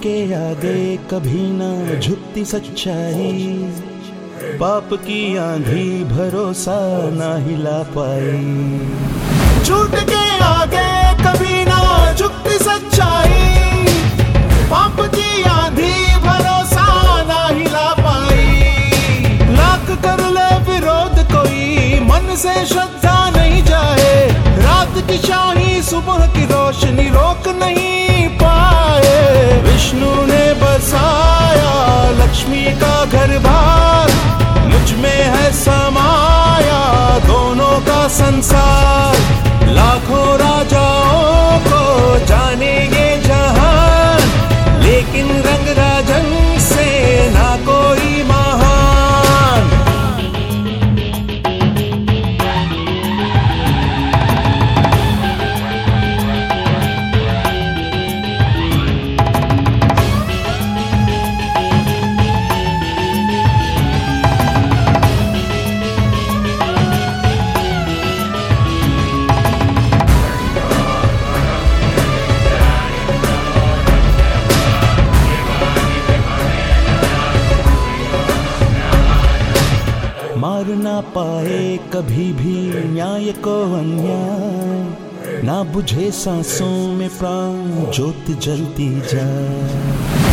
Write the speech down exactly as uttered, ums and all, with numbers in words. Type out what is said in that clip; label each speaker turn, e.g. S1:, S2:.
S1: के आगे कभी ना झुकती सच्चाई, पाप की आंधी भरोसा ना हिला पाई। झूठ के आगे कभी ना झुकती सच्चाई, पाप की आंधी भरोसा ना हिला पाई। लाख कर ले विरोध कोई मन से श्रद्धा नहीं जाए, रात की शाही सुबह की रोशनी रोक नहीं पाए। विष्णु ने बसाया लक्ष्मी का घर बार, मुझ में है समाया दोनों का संसार। लाखों राजाओं को जाने ये जहान, लेकिन रंग राजन से ना कोई महान। मार ना पाए कभी भी न्याय को अन्याय, ना बुझे सांसों में प्राण ज्योत जलती जाए।